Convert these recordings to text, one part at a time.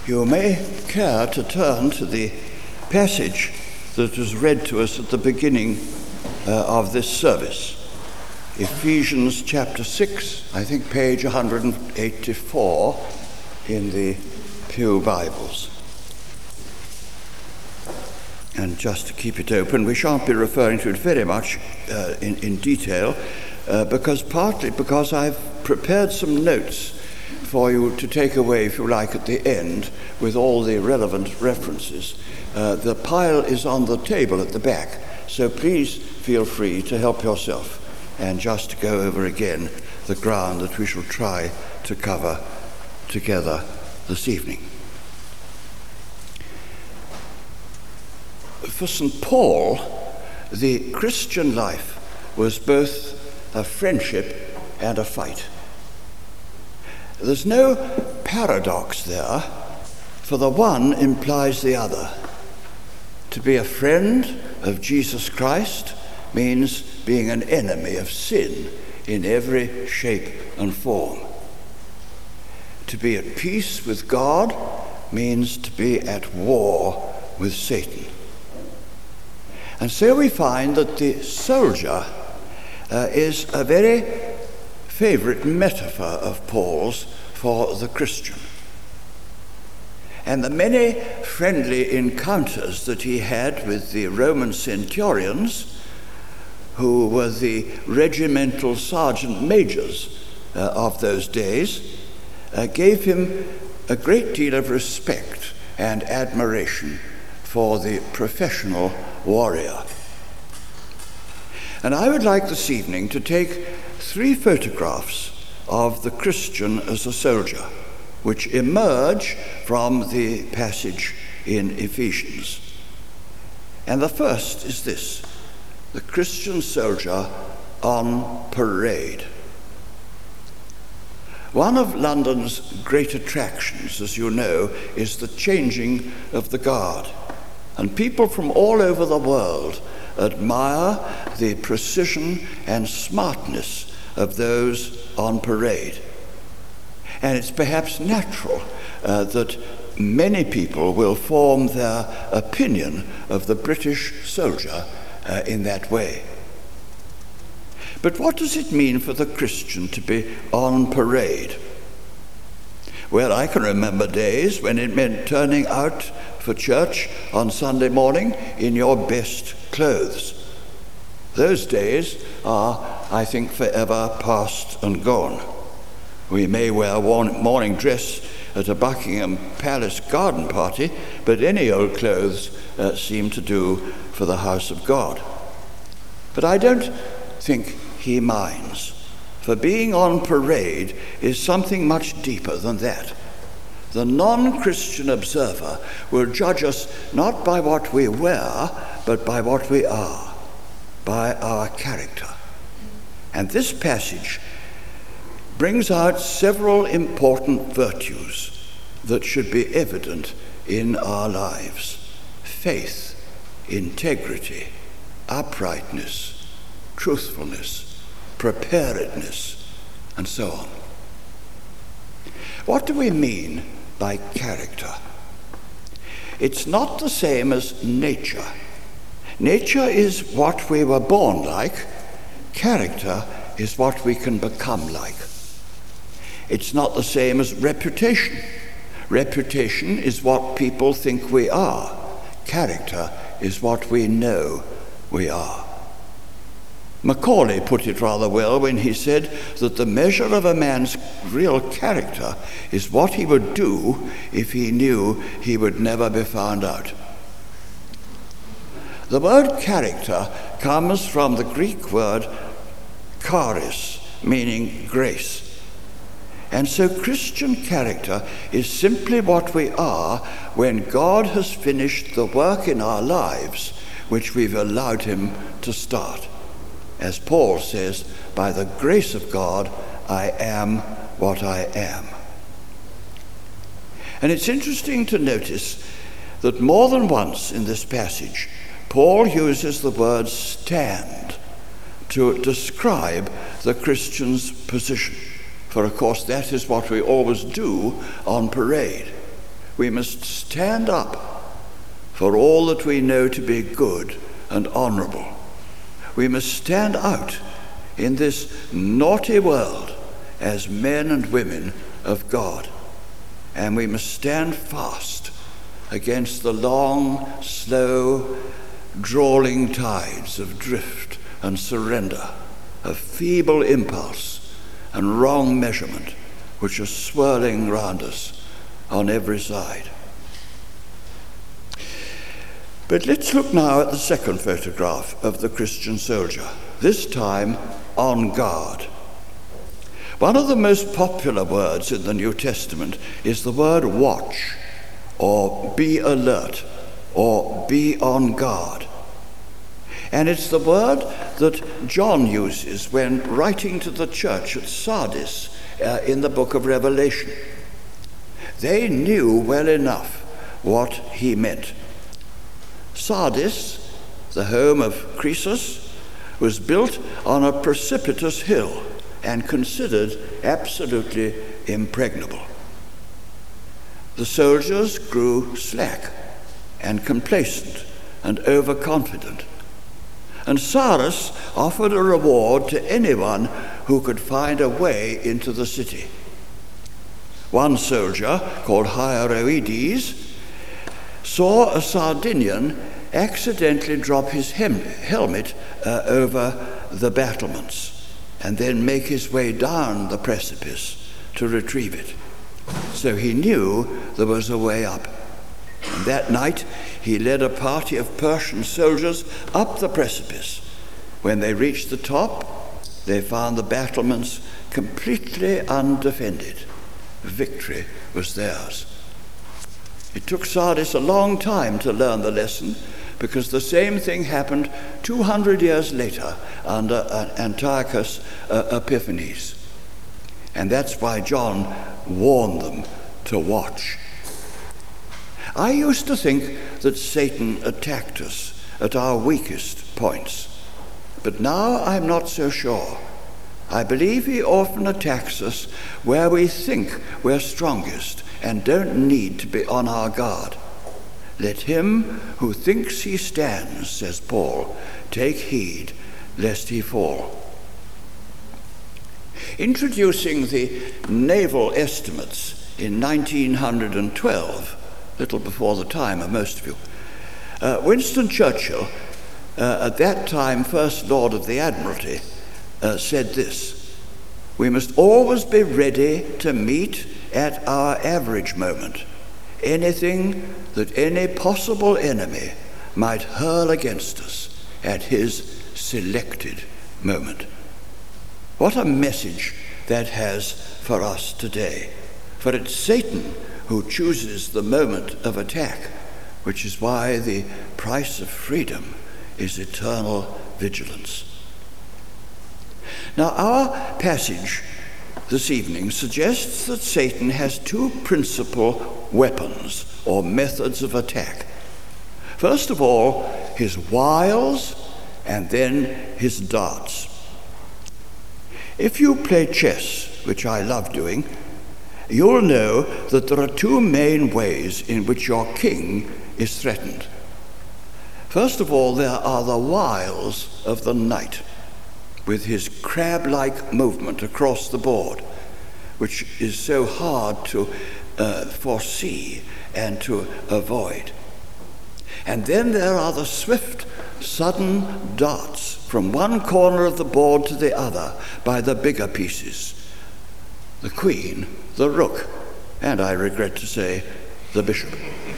You may care to turn to the passage that was read to us at the beginning of this service. Ephesians chapter 6, I think page 184 in the Pew Bibles. And just to keep it open, we shan't be referring to it very much in detail, partly because I've prepared some notes for you to take away, if you like, at the end with all the relevant references. The pile is on the table at the back, so please feel free to help yourself and just to go over again the ground that we shall try to cover together this evening. For St. Paul, the Christian life was both a friendship and a fight. There's no paradox there, for the one implies the other. To be a friend of Jesus Christ means being an enemy of sin in every shape and form. To be at peace with God means to be at war with Satan. And so we find that the soldier is a very favorite metaphor of Paul's for the Christian. And the many friendly encounters that he had with the Roman centurions, who were the regimental sergeant majors of those days, gave him a great deal of respect and admiration for the professional warrior. And I would like this evening to take 3 photographs of the Christian as a soldier, which emerge from the passage in Ephesians. And the first is this: the Christian soldier on parade. One of London's great attractions, as you know, is the changing of the guard. And people from all over the world admire the precision and smartness of those on parade. And it's perhaps natural that many people will form their opinion of the British soldier in that way. But what does it mean for the Christian to be on parade? Well, I can remember days when it meant turning out for church on Sunday morning in your best clothes. Those days are, I think, forever past and gone. We may wear morning dress at a Buckingham Palace garden party, but any old clothes seem to do for the house of God. But I don't think he minds, for being on parade is something much deeper than that. The non-Christian observer will judge us not by what we wear, but by what we are, by our character. And this passage brings out several important virtues that should be evident in our lives: faith, integrity, uprightness, truthfulness, preparedness, and so on. What do we mean by character? It's not the same as nature. Nature is what we were born like. Character is what we can become like. It's not the same as reputation. Reputation is what people think we are. Character is what we know we are. Macaulay put it rather well when he said that the measure of a man's real character is what he would do if he knew he would never be found out. The word character comes from the Greek word charis, meaning grace. And so Christian character is simply what we are when God has finished the work in our lives which we've allowed him to start. As Paul says, by the grace of God, I am what I am. And it's interesting to notice that more than once in this passage, Paul uses the word stand to describe the Christian's position. For, of course, that is what we always do on parade. we must stand up for all that we know to be good and honorable. We must stand out in this naughty world as men and women of God. And we must stand fast against the long, slow, drawling tides of drift and surrender, of feeble impulse and wrong measurement, which are swirling round us on every side. But let's look now at the second photograph of the Christian soldier, this time on guard. One of the most popular words in the New Testament is the word watch, or be alert, or be on guard. And it's the word that John uses when writing to the church at Sardis in the book of Revelation. They knew well enough what he meant. Sardis, the home of Croesus, was built on a precipitous hill and considered absolutely impregnable. The soldiers grew slack and complacent and overconfident, and Cyrus offered a reward to anyone who could find a way into the city. One soldier, called Hieroides, saw a Sardinian accidentally drop his helmet over the battlements and then make his way down the precipice to retrieve it. So he knew there was a way up. And that night he led a party of Persian soldiers up the precipice. When they reached the top, they found the battlements completely undefended. Victory was theirs. It took Sardis a long time to learn the lesson, because the same thing happened 200 years later under Antiochus Epiphanes. And that's why John warned them to watch. I used to think that Satan attacked us at our weakest points, but now I'm not so sure. I believe he often attacks us where we think we're strongest and don't need to be on our guard. Let him who thinks he stands, says Paul, take heed lest he fall. Introducing the naval estimates in 1912, little before the time of most of you, Winston Churchill, at that time First Lord of the Admiralty, said this: "We must always be ready to meet at our average moment anything that any possible enemy might hurl against us at his selected moment." What a message that has for us today. For it's Satan who chooses the moment of attack, which is why the price of freedom is eternal vigilance. Now, our passage this evening suggests that Satan has two principal weapons or methods of attack. First of all, his wiles, and then his darts. If you play chess, which I love doing, you'll know that there are two main ways in which your king is threatened. First of all, there are the wiles of the knight, with his crab-like movement across the board, which is so hard to foresee and to avoid. And then there are the swift, sudden darts from one corner of the board to the other by the bigger pieces: the queen, the rook, and I regret to say, the bishop.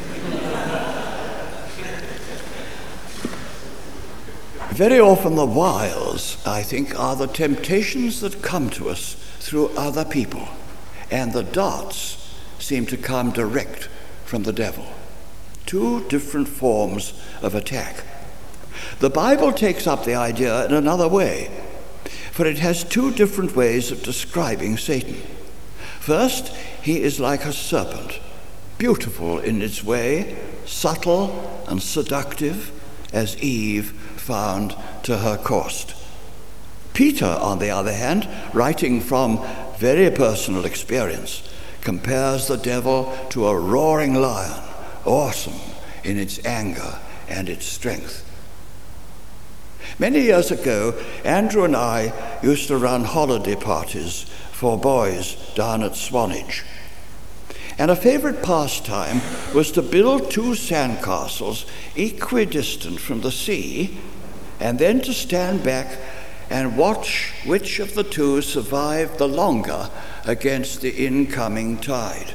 Very often the wiles, I think, are the temptations that come to us through other people, and the darts seem to come direct from the devil. Two different forms of attack. The Bible takes up the idea in another way, for it has two different ways of describing Satan. First, he is like a serpent, beautiful in its way, subtle and seductive, as Eve found to her cost. Peter, on the other hand, writing from very personal experience, compares the devil to a roaring lion, awesome in its anger and its strength. Many years ago, Andrew and I used to run holiday parties for boys down at Swanage. And a favorite pastime was to build 2 sandcastles equidistant from the sea, and then to stand back and watch which of the 2 survived the longer against the incoming tide.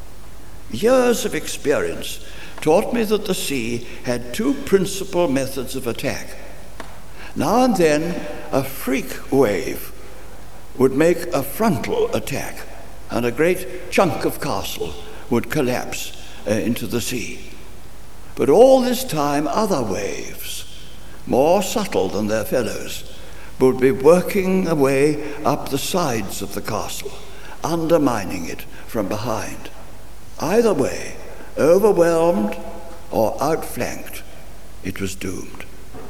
Years of experience taught me that the sea had 2 principal methods of attack. Now and then, a freak wave would make a frontal attack, and a great chunk of castle would collapse into the sea. But all this time, other waves, more subtle than their fellows, would be working away up the sides of the castle, undermining it from behind. Either way, overwhelmed or outflanked, it was doomed.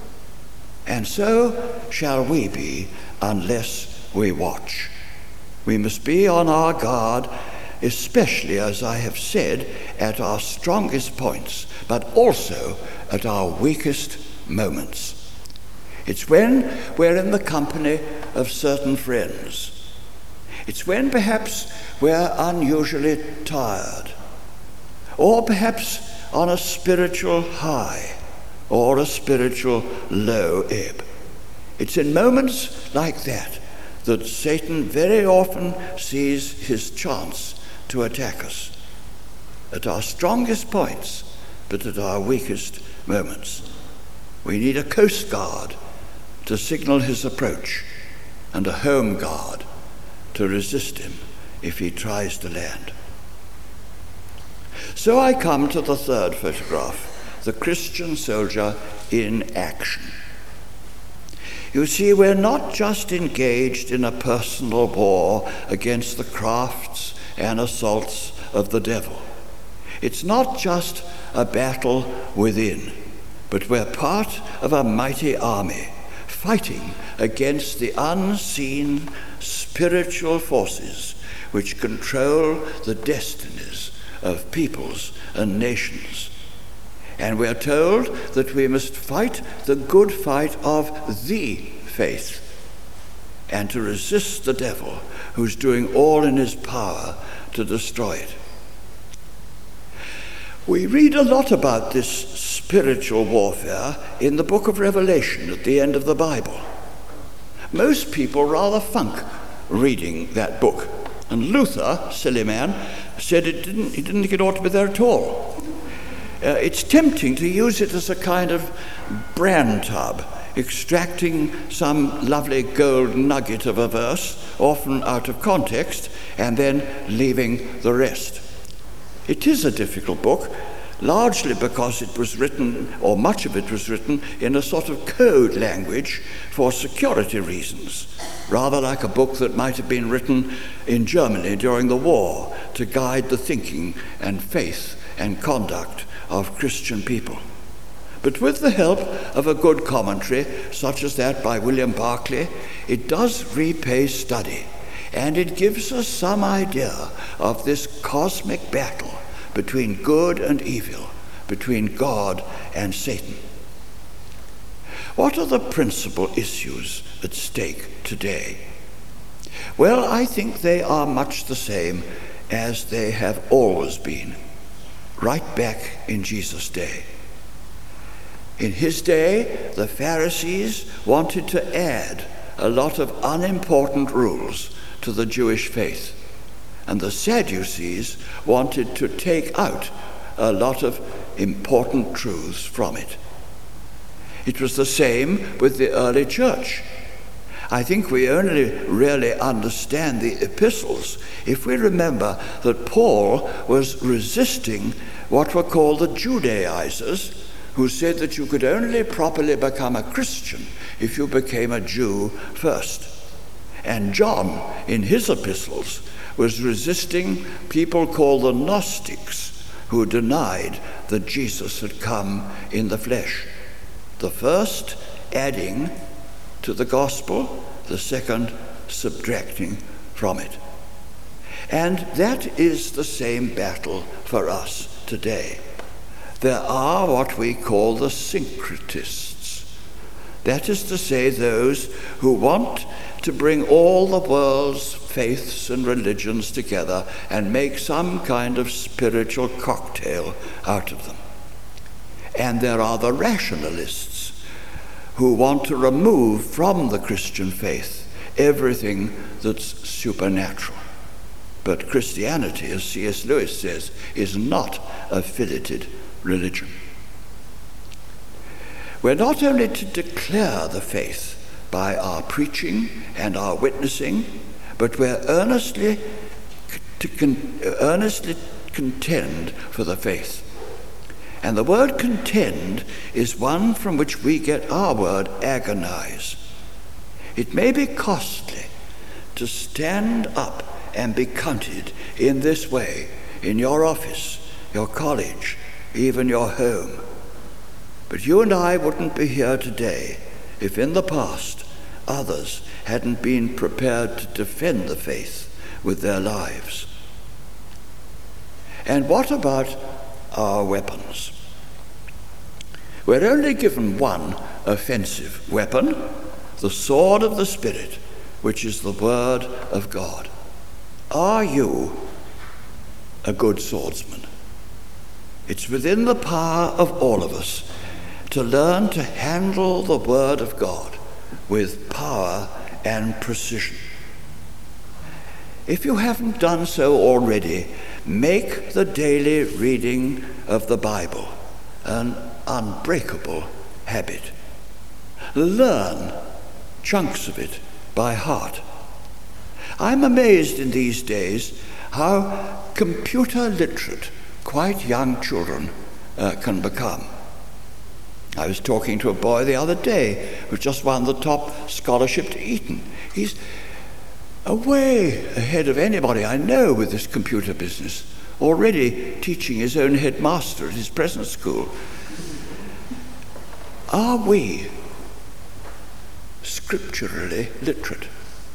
And so shall we be unless we watch. We must be on our guard, especially, as I have said, at our strongest points, but also at our weakest moments. It's when we're in the company of certain friends. It's when perhaps we're unusually tired, or perhaps on a spiritual high or a spiritual low ebb. It's in moments like that that Satan very often sees his chance to attack us, at our strongest points, but at our weakest moments. We need a coast guard to signal his approach, and a home guard to resist him if he tries to land. So I come to the 3rd photograph, the Christian soldier in action. You see, we're not just engaged in a personal war against the crafts and assaults of the devil. It's not just a battle within, but we're part of a mighty army fighting against the unseen spiritual forces which control the destinies of peoples and nations. And we are told that we must fight the good fight of the faith, and to resist the devil who's doing all in his power to destroy it. We read a lot about this spiritual warfare in the book of Revelation at the end of the Bible. Most people rather funk reading that book. And Luther, silly man, said he didn't think it ought to be there at all. It's tempting to use it as a kind of bran tub, extracting some lovely gold nugget of a verse, often out of context, and then leaving the rest. It is a difficult book, largely because it was written, or much of it was written, in a sort of code language for security reasons, rather like a book that might have been written in Germany during the war to guide the thinking and faith and conduct of Christian people. But with the help of a good commentary, such as that by William Barclay, it does repay study, and it gives us some idea of this cosmic battle between good and evil, between God and Satan. What are the principal issues at stake today? Well, I think they are much the same as they have always been, right back in Jesus' day. In his day, the Pharisees wanted to add a lot of unimportant rules to the Jewish faith, and the Sadducees wanted to take out a lot of important truths from it. It was the same with the early church. I think we only really understand the epistles if we remember that Paul was resisting what were called the Judaizers, who said that you could only properly become a Christian if you became a Jew first. And John, in his epistles, was resisting people called the Gnostics, who denied that Jesus had come in the flesh. The first adding to the gospel, the second subtracting from it. And that is the same battle for us today. There are what we call the syncretists. That is to say, those who want to bring all the world's faiths and religions together and make some kind of spiritual cocktail out of them. And there are the rationalists who want to remove from the Christian faith everything that's supernatural. But Christianity, as C.S. Lewis says, is not a filleted religion. We're not only to declare the faith by our preaching and our witnessing, but we're earnestly contend for the faith. And the word contend is one from which we get our word agonize. It may be costly to stand up and be counted in this way in your office, your college, even your home. But you and I wouldn't be here today if in the past others hadn't been prepared to defend the faith with their lives. And what about our weapons? We're only given one offensive weapon, the sword of the Spirit, which is the Word of God. Are you a good swordsman? It's within the power of all of us to learn to handle the Word of God with power and precision. If you haven't done so already, make the daily reading of the Bible an unbreakable habit. Learn chunks of it by heart. I'm amazed in these days how computer literate quite young children can become. I was talking to a boy the other day who just won the top scholarship to Eton. He's way ahead of anybody I know with this computer business, already teaching his own headmaster at his present school. Are we scripturally literate?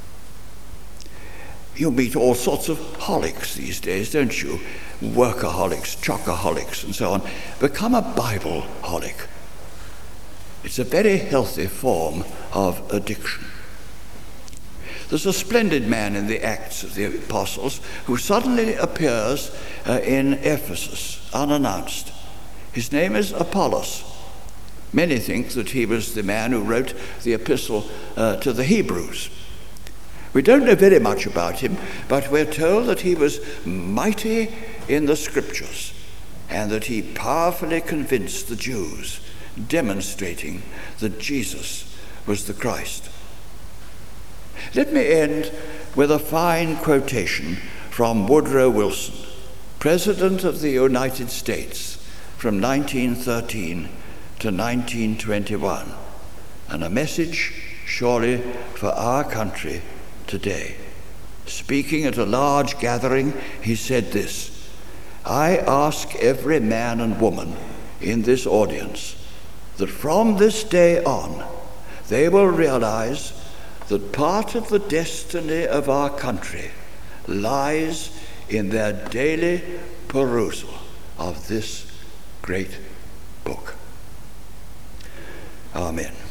You meet all sorts of holics these days, don't you? Workaholics, chocoholics, and so on. Become a Bible holic. It's a very healthy form of addiction. There's a splendid man in the Acts of the Apostles who suddenly appears in Ephesus, unannounced. His name is Apollos. Many think that he was the man who wrote the epistle to the Hebrews. We don't know very much about him, but we're told that he was mighty in the scriptures and that he powerfully convinced the Jews, demonstrating that Jesus was the Christ. Let me end with a fine quotation from Woodrow Wilson, President of the United States from 1913 to 1921, and a message surely for our country today. Speaking at a large gathering, he said this: "I ask every man and woman in this audience that from this day on they will realize that part of the destiny of our country lies in their daily perusal of this great book." Amen.